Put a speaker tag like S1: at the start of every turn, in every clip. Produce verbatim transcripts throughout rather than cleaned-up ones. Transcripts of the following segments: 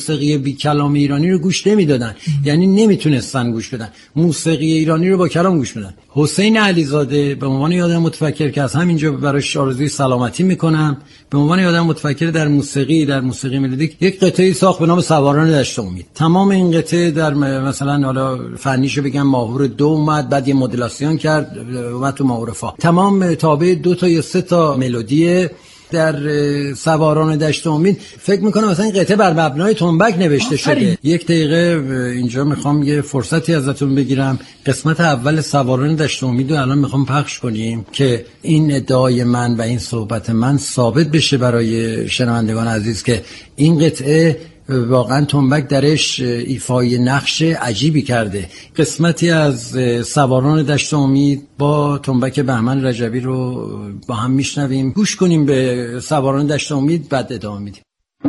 S1: موسیقی بی کلام ایرانی رو گوش نمیدادن، یعنی نمیتونستن گوش بدن. موسیقی ایرانی رو با کلام گوش بدن. حسین علیزاده به عنوان یه آدم متفکر که از همینجا براش آرزوی سلامتی میکنم، به عنوان یه آدم متفکر در موسیقی در موسیقی ملودیک یک قطعه ساخت به نام سواران دشت امید. تمام این قطعه در مثلا حالا فنیشو بگم ماهور دو اومد، بعد یه مدولاسیون کرد اومد تو ماهور فا. تمام تابع دو تا یا سه تا ملودیه در سواران دشت امید. فکر میکنم مثلا این قطعه بر مبنای تنبک نوشته شده. یک دقیقه اینجا میخوام یه فرصتی ازتون بگیرم، قسمت اول سواران دشت امید رو الان میخوام پخش کنیم که این ادعای من و این صحبت من ثابت بشه برای شنوندگان عزیز که این قطعه واقعا تنبک درش ایفای نقش عجیبی کرده. قسمتی از سواران دشت امید با تنبک بهمن رجبی رو با هم میشنویم. گوش کنیم به سواران دشت امید، بعد ادامه میدیم.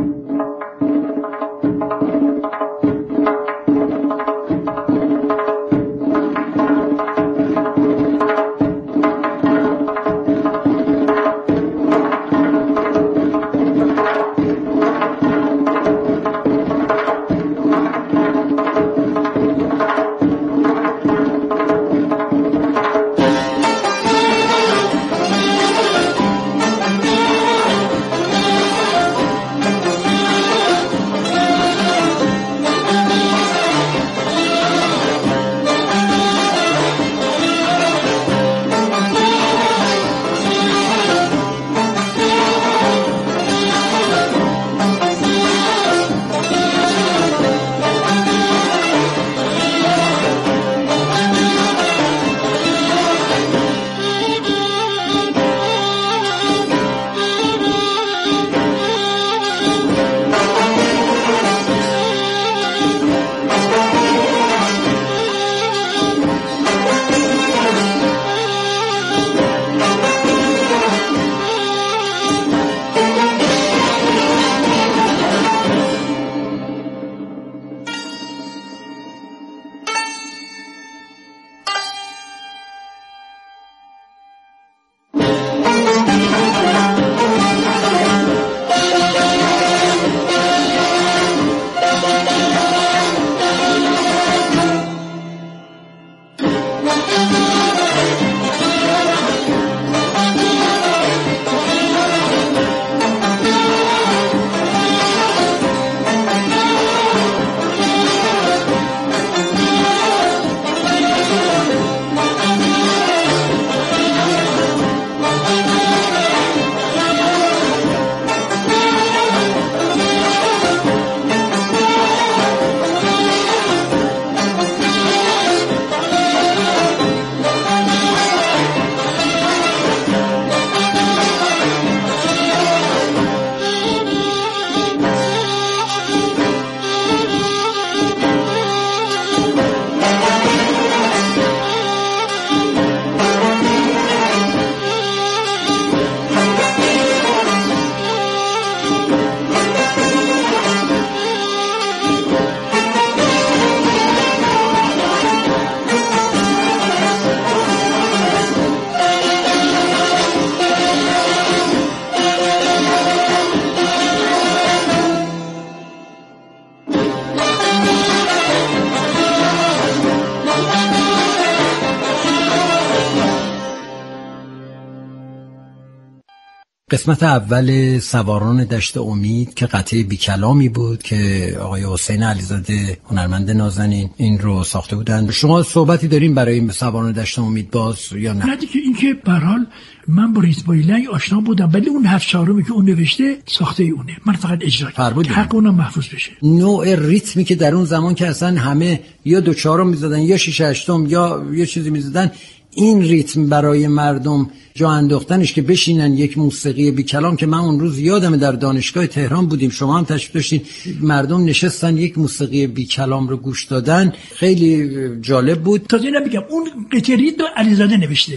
S1: قسمت اول سواران دشت امید که قطعه بی کلامی بود که آقای حسین علیزاده هنرمند نازنین این رو ساخته بودن. شما صحبتی داریم برای سواران دشت امید باز یا نه؟
S2: نه دیگه، این که به هر حال من با ریتم بایلنگ آشنا بودم، ولی اون هفت چهارمی که اون نوشته ساخته اونه، من فقط اجرا کردم، حق اونم محفوظ بشه.
S1: نوع ریتمی که در اون زمان که اصلا همه یا دو چهارم میزدن یا شش هشتم یا یه چیزی میزدن، این ریتم برای مردم جا انداختنش که بشینن یک موسیقی بی کلام که من اون روز یادم در دانشگاه تهران بودیم، شما هم تشریف داشتین، مردم نشستن یک موسیقی بی کلام رو گوش دادن، خیلی جالب بود.
S2: تازه نمیگم اون قطعه رو علیزاده نوشته،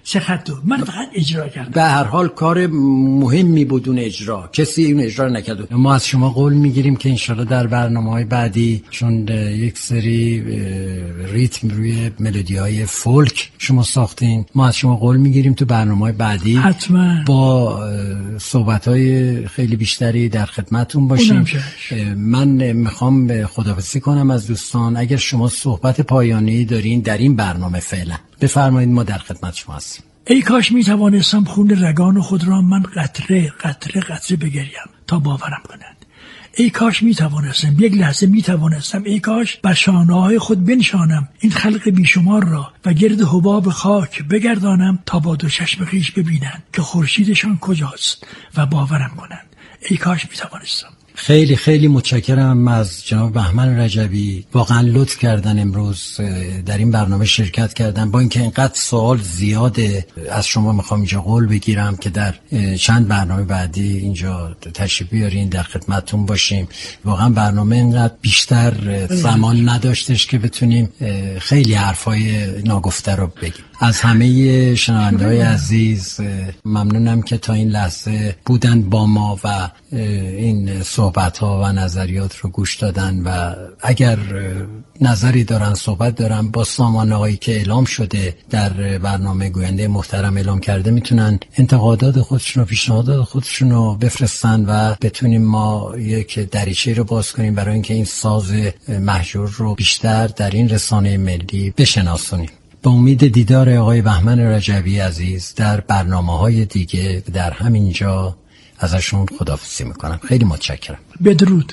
S2: سه خط من فقط اجرا کردم.
S1: به هر حال کار مهمی بدون اجرا، کسی این اجرا نکرد. ما از شما قول میگیریم که انشالله در برنامه‌های بعدی، چون یک سری ریتم روی ملودی‌های فولک شما ساختین، ما از شما قول میگیریم تو برنامه‌های بعدی
S2: حتما
S1: با صحبت‌های خیلی بیشتری در خدمتتون باشیم. من میخوام به خداحافظی کنم از دوستان. اگر شما صحبت پایانی دارین در این برنامه فعلا بفرمایید، ما در خدمت شما هستیم.
S2: ای کاش می توانستم خون رگان خود را من قطره قطره قطره بگریم تا باورم کنند. ای کاش می توانستم یک لحظه می توانستم ای کاش بر شانه‌های خود بنشانم این خلق بیشمار را و گرد حباب خاک بگردانم تا با دو چشم خویش ببینند که خورشیدشان کجاست و باورم کنند. ای کاش می توانستم.
S1: خیلی خیلی متشکرم از جناب بهمن رجبی، واقعا لطف کردن امروز در این برنامه شرکت کردن. با اینکه اینقدر سوال زیاده، از شما میخوام اینجا قول بگیرم که در چند برنامه بعدی اینجا تشریف بیارین، در خدمتتون باشیم. واقعا برنامه اینقدر بیشتر زمان نداشتش که بتونیم خیلی حرفای ناگفته رو بگیم. از همه شنونده‌های عزیز ممنونم که تا این لحظه بودن با ما و این صحبت‌ها و نظریات رو گوش دادن و اگر نظری دارن، صحبت دارن، با سامان آقایی که اعلام شده در برنامه گوینده محترم اعلام کرده، میتونن انتقادات خودشون و پیشنهادات خودشون رو بفرستن و بتونیم ما یک دریچه رو باز کنیم برای اینکه این ساز مهجور رو بیشتر در این رسانه ملی بشناسونیم. به امید دیدار آقای بهمن رجبی عزیز در برنامه‌های دیگه در همین جا ازشون خداحافظی میکنم. خیلی متشکرم.
S2: بدرود.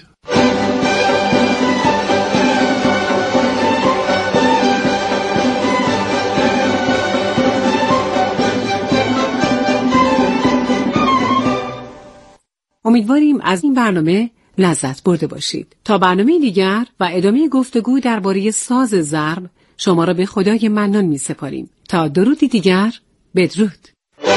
S3: امیدواریم از این برنامه لذت برده باشید. تا برنامه دیگر و ادامه گفتگو درباره ساز ضرب شما را به خدای منان می سپاریم. تا درودی دیگر، بدرود.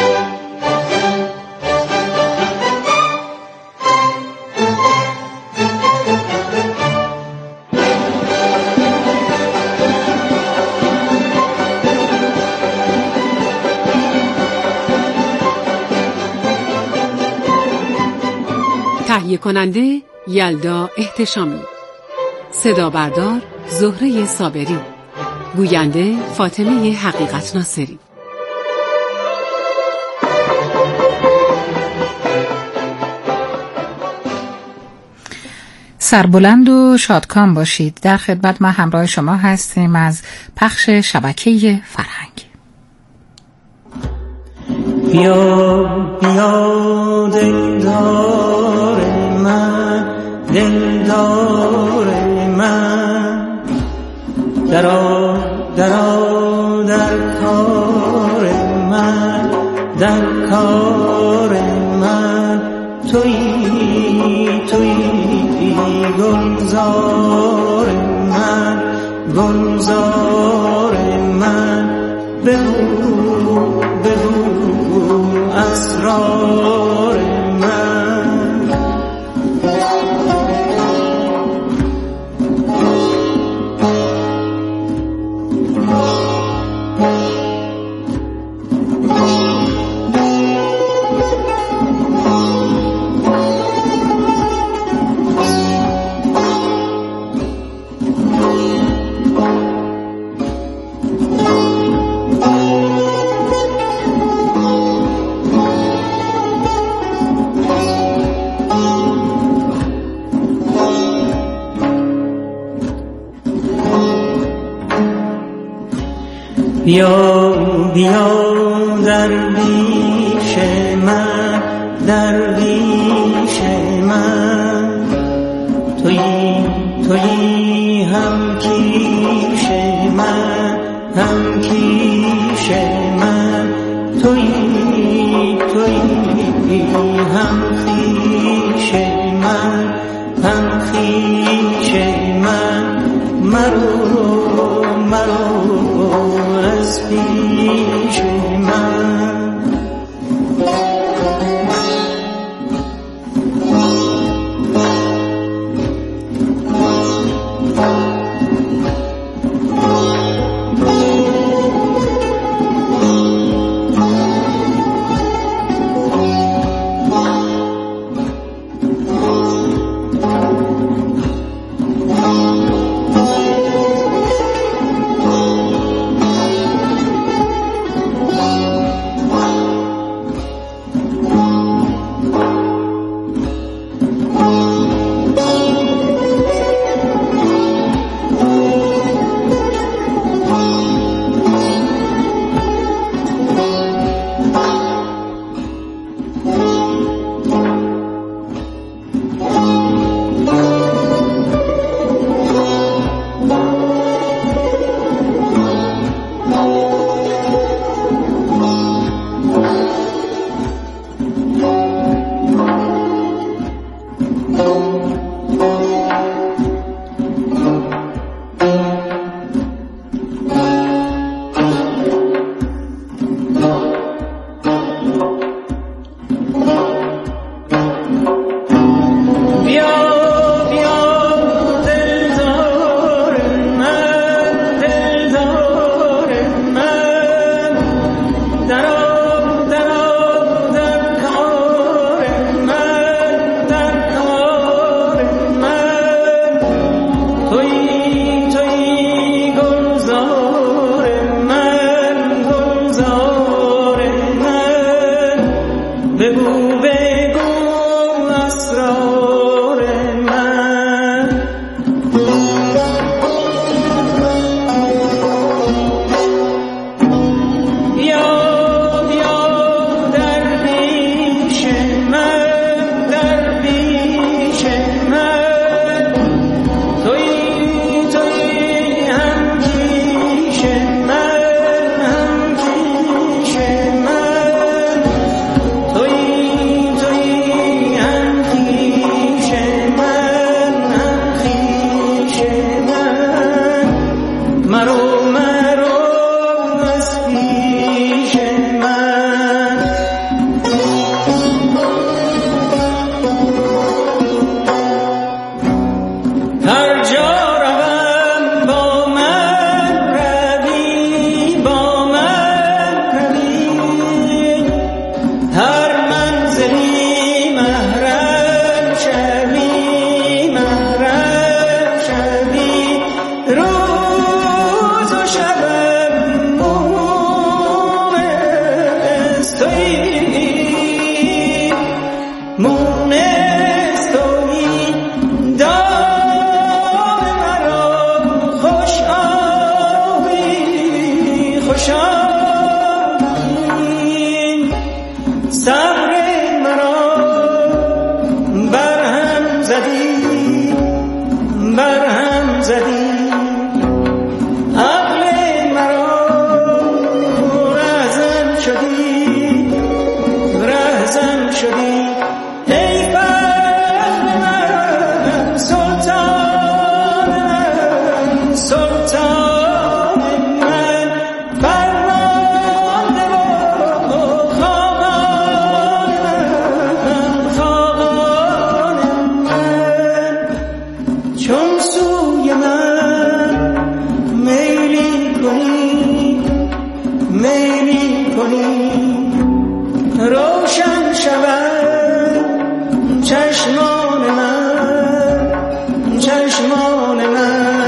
S3: تهیه کننده یلدا احتشامی، صدا بردار زهره صابری، گوینده فاطمه حقیقت ناصری.
S4: سربلند و شادکام باشید. در خدمت ما همراه شما هستیم از پخش شبکه فرهنگ.
S5: بیا بیا دلدار من، دلدار من، درآ درآ در کار من، در کار من، تویی تویی گلزار من، گلزار من، بگو بگو اسرار من. بیا بیا درویش من، درویش من، تویی تویی هم کیش من، هم کیش من، تویی تویی هم خویش من، هم خویش من، مرو مرو از پیش من. شاهین صبر مرا برهم زدی برهم زدی عقل مرا رهزن شدی رهزن شدی ای فخر من سلطان من سلطان من فرمانده و خاقان من خاقان من چون سوی من میلی کنی میلی کنی روشن شود چشمان من چشمان من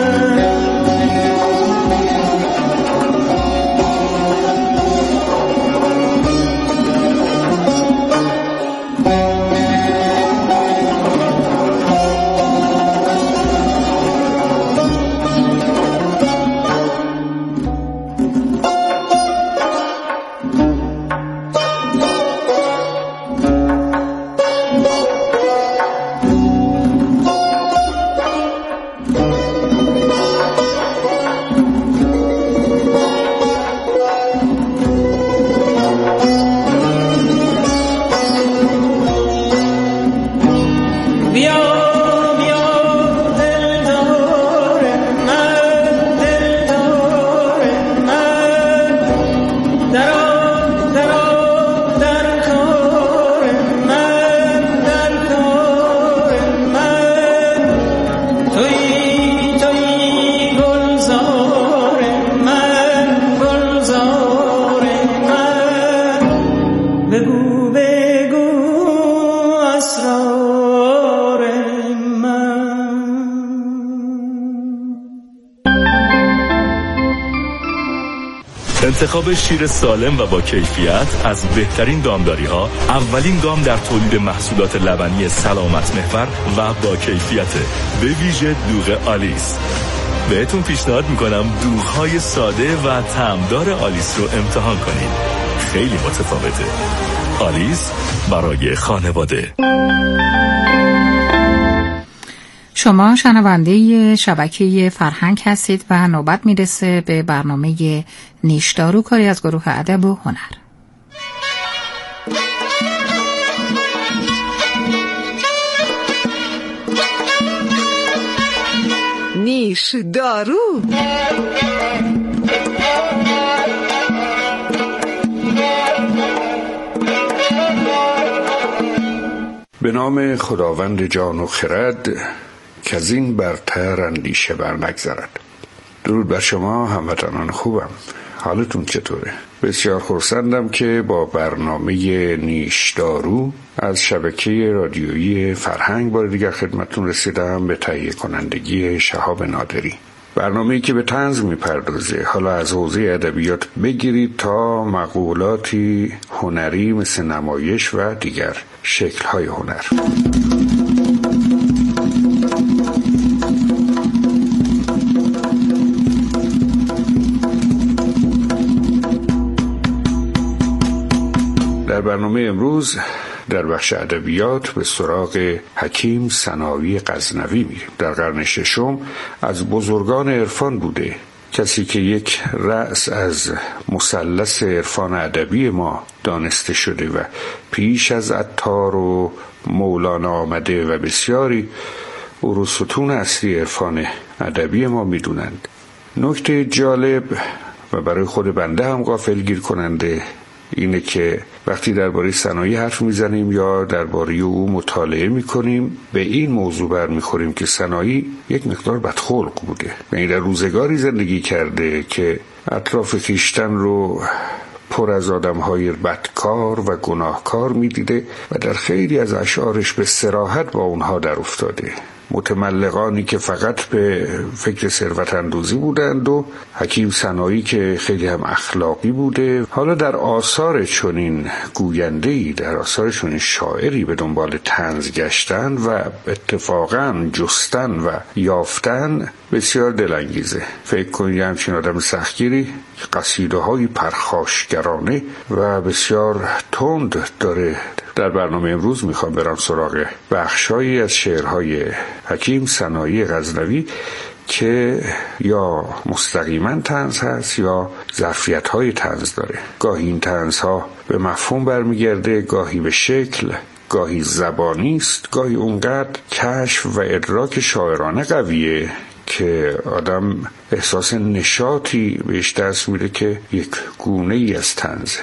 S6: انتخاب شیر سالم و با کیفیت از بهترین دامداری ها اولین گام در تولید محصولات لبنی سلامت محور و با کیفیت، به ویژه دوغ آلیس. بهتون پیشنهاد میکنم دوغ‌های ساده و طعمدار آلیس رو امتحان کنید. خیلی متفاوته. آلیس برای خانواده.
S4: شما شنونده شبکه فرهنگ هستید و نوبت میرسه به برنامه نیشدارو، کاری از گروه ادب و هنر.
S3: نیشدارو.
S7: به نام خداوند جان و خرد که از این برتر اندیشه بر نگذرد. درود بر شما هموطنان خوبم، حالتون چطوره؟ بسیار خرسندم که با برنامه نیشدارو از شبکه رادیویی فرهنگ بار دیگر خدمتون رسیدم به تهیه کنندگی شهاب نادری. برنامه‌ای که به طنز میپردازه، حالا از حوزه ادبیات بگیرید تا مقولاتی هنری مثل نمایش و دیگر شکل‌های هنر. در برنامه امروز در بخش ادبیات به سراغ حکیم ثنایی غزنوی میریم. در قرن ششم از بزرگان عرفان بوده، کسی که یک رأس از مثلث عرفان ادبی ما دانسته شده و پیش از عطار و مولانا آمده و بسیاری او رو ستون اصلی عرفان ادبی ما میدونند. نکته جالب و برای خود بنده هم غافلگیر کننده اینه که وقتی درباره ثنایی حرف میزنیم یا درباره او مطالعه میکنیم، به این موضوع برمیخوریم که ثنایی یک مقدار بدخلق بوده، یعنی در روزگاری زندگی کرده که اطراف خویشتن رو پر از آدم‌های بدکار و گناهکار میدیده و در خیلی از اشعارش به صراحت با اونها در افتاده. متملقانی که فقط به فکر ثروت اندوزی بودند و حکیم سنایی که خیلی هم اخلاقی بوده. حالا در آثار چنین گوینده‌ای، در آثار چنین شاعری به دنبال طنز گشتن و اتفاقاً جستن و یافتن بسیار دلانگیزه. فکر کنید همچین آدم سختگیری قصیده های پرخاشگرانه و بسیار تند داره. در برنامه امروز میخوام برم سراغ بخشایی از شعرهای حکیم سنایی غزنوی که یا مستقیما طنز هست یا ظرفیت‌های طنز داره. گاهی این طنزها به مفهوم برمیگرده، گاهی به شکل، گاهی زبانی است، گاهی اونقدر کشف و ادراک شاعرانه قویه که آدم احساس نشاطی بهش دست میده که یک گونه ای از طنزه.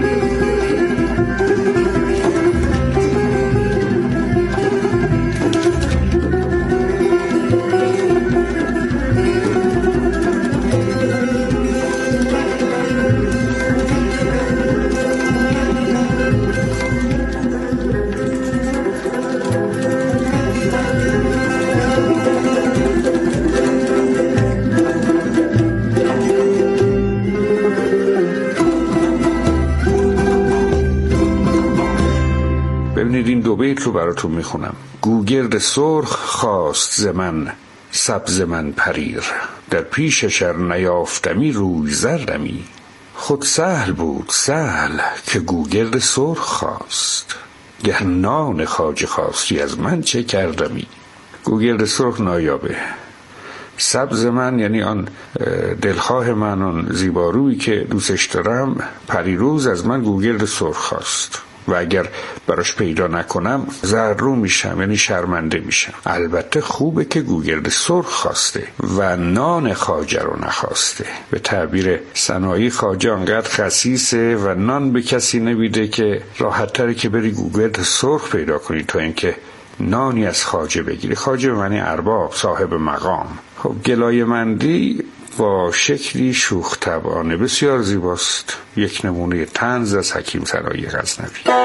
S7: این دو بیت رو براتون میخونم. گوگرد سرخ خواست ز من سبز من پریر، در پیشش ار نیافتمی روی زردمی. خود سهل بود سهل که گوگرد سرخ خواست، گر نان خواجه خواستی از من چه کردمی. گوگرد سرخ نایابه، سبز من یعنی آن دلخواه من، آن زیبارویی که دوستش دارم، پریروز از من گوگرد سرخ خواست و اگر براش پیدا نکنم زررو میشم، یعنی شرمنده میشم. البته خوبه که گوگرد سرخ خواسته و نان خواجه رو نخواسته. به تعبیر سنایی خواجه انقدر خسیسه و نان به کسی نمیده که راحت تره که بری گوگرد سرخ پیدا کنی تا اینکه نانی از خواجه بگیری. خواجه معنی ارباب، صاحب مقام. خب گلایه مندی با شکلی شوخ طبعانه بسیار زیباست. یک نمونه طنز از حکیم سنایی غزنوی.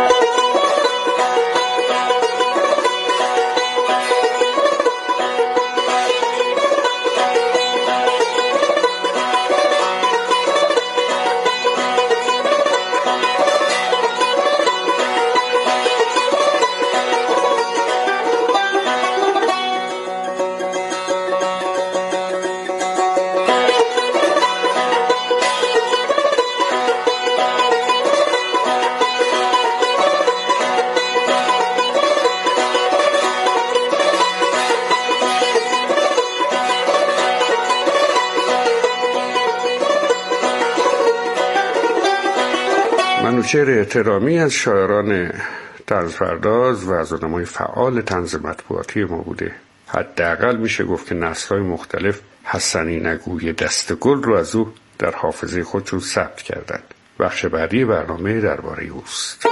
S7: منوچهر احترامی از شاعران طنز پرداز و از آدمای فعال طنز مطبوعاتی ما بوده. حداقل میشه گفت که نسل‌های مختلف حسنی نگوی دست گل رو از او در حافظه خودشون ثبت کردند. بخش بعدی برنامه درباره اوست.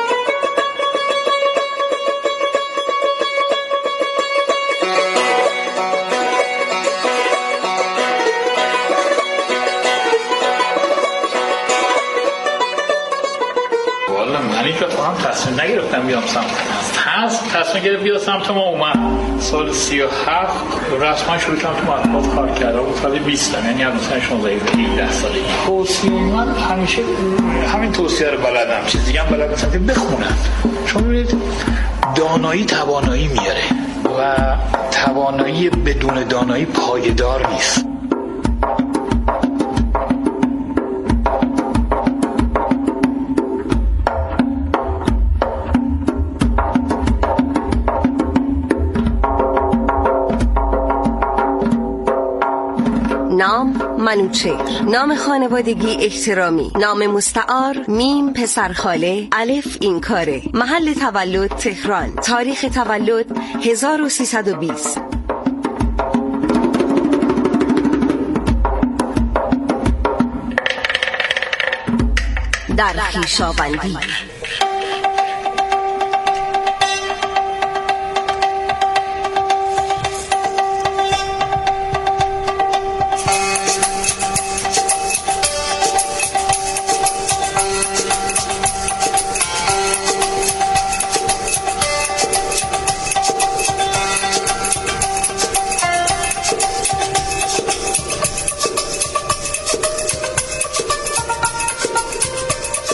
S8: من هیچ وقت هم تصمیم نگرفتم بیام سمت طنز. تصمیم گرفت بیام سمت ما. اومد سال سی و هفت رسما شروع کردم تو مطبوعات کار کردم. بود سال بیست، یعنی از مثلا شانزده هفده سالگی. توصیه من همیشه همین توصیه رو بلدم، چیز دیگه هم بلدم، مثلا بخونم. چون می‌بینید دانایی توانایی میاره و توانایی بدون دانایی پایدار نیست.
S9: نام منوچهر، نام خانوادگی احترامی، نام مستعار میم پسرخاله، الف این کاره، محل تولد تهران، تاریخ تولد هزار و سیصد و بیست. در خویشاوندی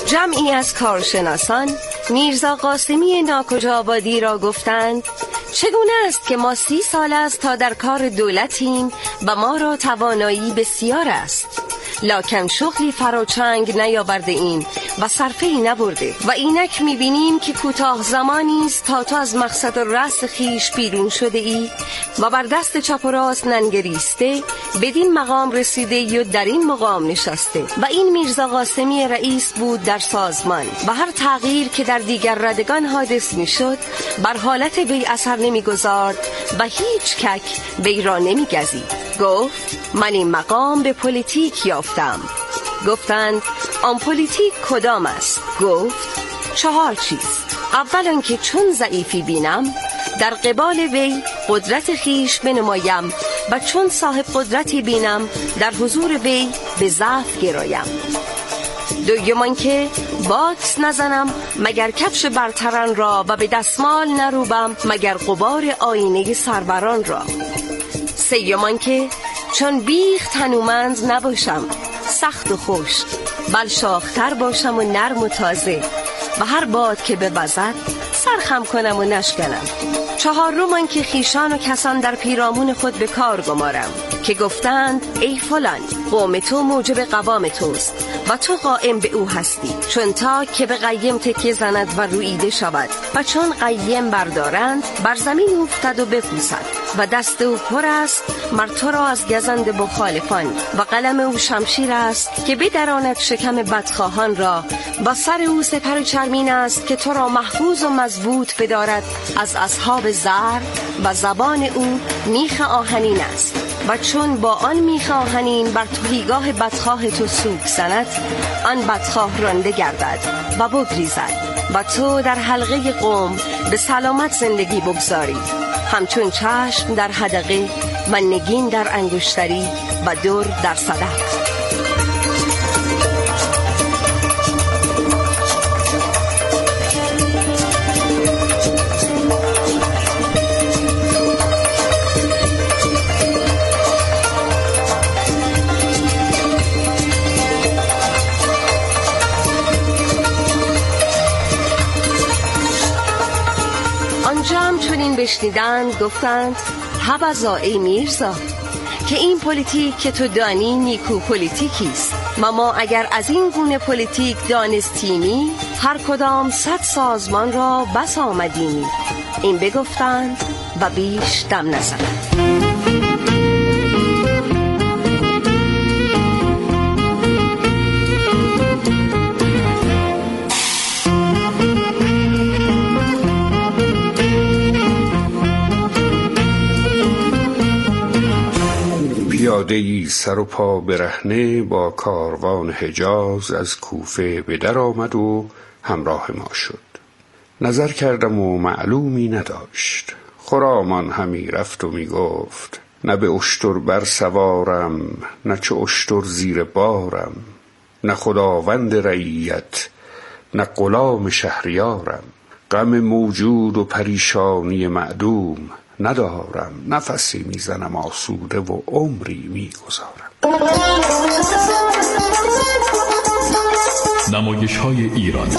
S9: جمعی از کارشناسان میرزا قاسمی ناکجاآبادی را گفتند چگونه است که ما سی سال است تا در کار دولتیم و ما را توانایی بسیار است، لکن شغلی فراچنگ نیاورده ایم و صرفه‌ای نبرده و اینک میبینیم که کوتاه زمانی است تا تو از مقصد رأس خیش بیرون شده ای و بر دست چپ و راست ننگریسته بدین مقام رسیده یا در این مقام نشسته. و این میرزا قاسمی رئیس بود در سازمان و هر تغییر که در دیگر ردگان حادث میشد بر حالت وی اثر نمیگذارد و هیچ کک وی را نمیگزید. گفت من این مقام به پلیتیک یافتم. گفتند آن پلیتیک کدام است؟ گفت چهار چیز. اول آنکه چون ضعیفی بینم در قبال وی قدرت خیش بنمایم و چون صاحب قدرتی بینم در حضور وی به ضعف گرایم. دوم آنکه باکس نزنم مگر کفش برتران را و به دستمال نروبم مگر غبار آینه سروران را. سوم آنکه چون بیخ تنومند نباشم، سخت و خشک، بل شاختر باشم و نرم و تازه و هر باد که بوزد سرخم کنم و نشکنم. چهارم آنکه خیشان و کسان در پیرامون خود به کار گمارم که گفتند ای فلان قوم تو موجب قوام توست و تو قائم به او هستی، چون تا که به قیم تکیه زند و رویده شود و چون قیم بردارند بر زمین افتد و بپوسد و دست او پر است مر تو را از گزند مخالفان و قلم او شمشیر است که بدراند شکم بدخواهان را و سر او سپر چرمین است که تو را محفوظ و مضبوط بدارد از اصحاب زر و زبان او میخ آهنین است و چون با آن میخ آهنین بر تهیگاه بدخواه تو سوک زند آن بدخواه رانده گردد و بگریزد و تو در حلقه قوم به سلامت زندگی بگذاری، همچون چشم در حدقه و نگین در انگشتری و در در صدف. بشنیدند گفتند حبذا ای میرزا که این پلیتیک که تو دانی نیکو پلیتیکی است و ما اگر از این گونه پلیتیک دانستیمی هر کدام صد سازمان را بس آمدیمی. این بگفتند و بیش دم نزدند.
S7: پیاده‌ای سر و پا برهنه با کاروان حجاز از کوفه به در آمد و همراه ما شد. نظر کردم و معلومی نداشت. خرامان همی رفت و می گفت نه به اشتر بر سوارم، نه چه اشتر زیر بارم، نه خداوند رعیت، نه غلام شهریارم. غم موجود و پریشانی معدوم ندارم، نفسی میزنم آسوده و عمری میگذارم.
S6: نمایش های ایران،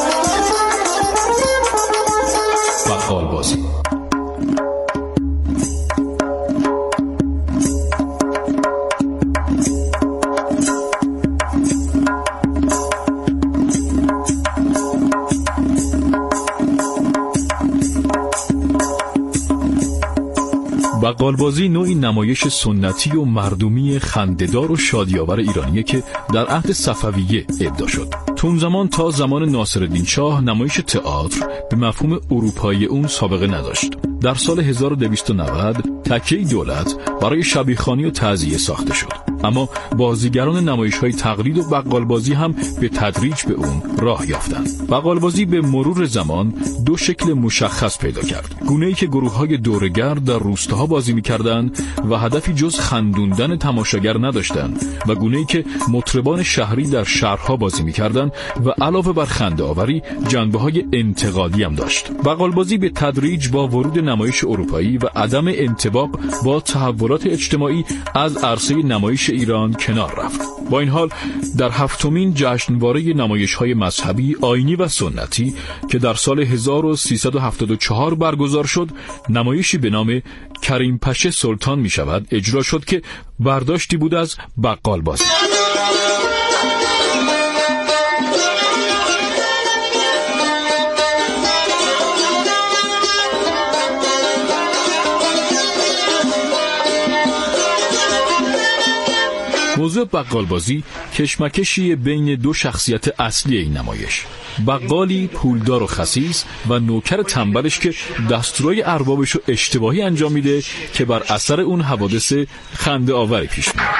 S6: بقالبازی، بقالبازی نوعی نمایش سنتی و مردمی خنده‌دار و شادی‌آور ایرانیه که در عهد صفویه ابدا شد. تو اون زمان تا زمان ناصرالدین شاه نمایش تئاتر به مفهوم اروپایی اون سابقه نداشت. در سال هزار و دویست و نود تکیه دولت برای شبیخوانی و تعزیه ساخته شد. اما بازیگران نمایش‌های تقلید و بقالبازی هم به تدریج به اون راه یافتند. بقالبازی به مرور زمان دو شکل مشخص پیدا کرد. گونه‌ای که گروه‌های دوره‌گرد در روستاها بازی می‌کردند و هدفی جز خندوندن تماشاگر نداشتند و گونه‌ای که مطربان شهری در شهرها بازی می‌کردند و علاوه بر خنده‌آوری جنبه‌های انتقادی هم داشت. بقالبازی به تدریج با ورود نمایش اروپایی و عدم انطباق با تحولات اجتماعی از عرصه نمایش
S10: نمایش ایران کنار رفت. با این حال در هفتمین جشنواره نمایش‌های مذهبی، آیینی و سنتی که در سال هزار و سیصد و هفتاد و چهار برگزار شد، نمایشی به نام کریم پشه سلطان می شود اجرا شد که برداشتی بود از بقال بازی. موضوع بقال بازی کشمکشی بین دو شخصیت اصلی این نمایش، بقالی پولدار و خسیس و نوکر تنبلش که دستورای اربابش رو اشتباهی انجام میده که بر اثر اون حوادث خنده آوری پیش میاد.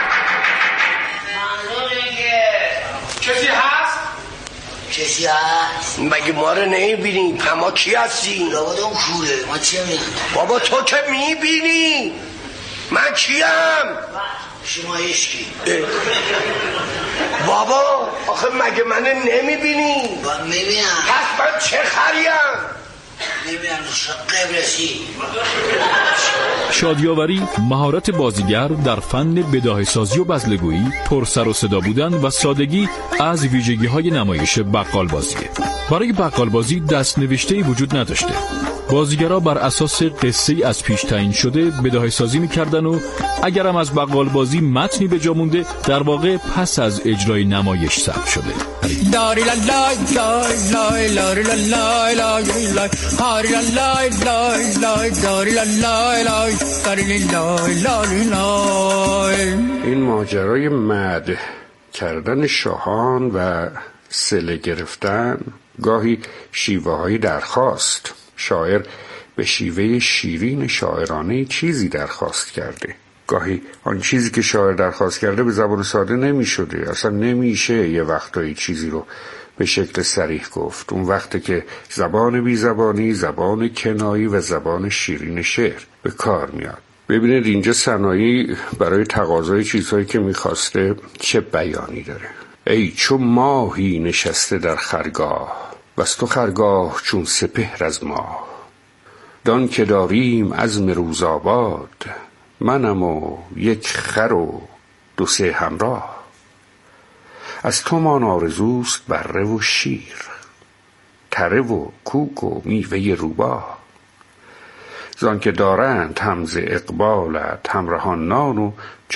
S11: کسی هست؟ کسی هست؟ مگه ما رو نمیبینی؟ ما کی هستی؟ لابد اون کوره. ما چی میخونم؟ بابا تو که میبینی من کیم؟ شما اشکی بابا آخه مگه من نمیبینی؟ من میبینم. پس من چه خریم؟ نمیبینم قبرسی.
S10: شادیاوری مهارت بازیگر در فن بداهه‌سازی و بزلگویی، پر سر و صدا بودن و سادگی از ویژگی‌های نمایش بقال بازیه. برای بقال بازی دست نوشته‌ای وجود نداشته. بازیگرها بر اساس قصه‌ای از پیش تعیین شده بداهه‌سازی می‌کردن و اگرم از بقال بازی متنی به جا مونده، در واقع پس از اجرای نمایش ثبت شده.
S5: داری لا لا لا لا لا لا لا لا هاری لا لا لا داری لا لا لا داری لا لا لا.
S7: این ماجرای مد کردن شاهان و صله گرفتن گاهی شیوه‌های درخواست. شاعر به شیوه شیرین شاعرانه چیزی درخواست کرده. گاهی آن چیزی که شاعر درخواست کرده به زبان ساده نمی شده. اصلا نمیشه یه وقتایی چیزی رو به شکل صریح گفت. اون وقته که زبان بی زبانی، زبان کنایی و زبان شیرین شعر به کار میاد. ببینید اینجا سنایی برای تقاضای چیزهایی که میخواسته چه بیانی داره. ای چو ماهی نشسته در خرگاه، وز تو خرگاه چون سپهر از ماه. دان که داریم عزم روز آباد، منم و یک خر و دو سه همراه. از تو مان آرزوست بره و شیر، تره و کوک و میوه روباه. زان که دارند هم ز اقبالت همرهان نان و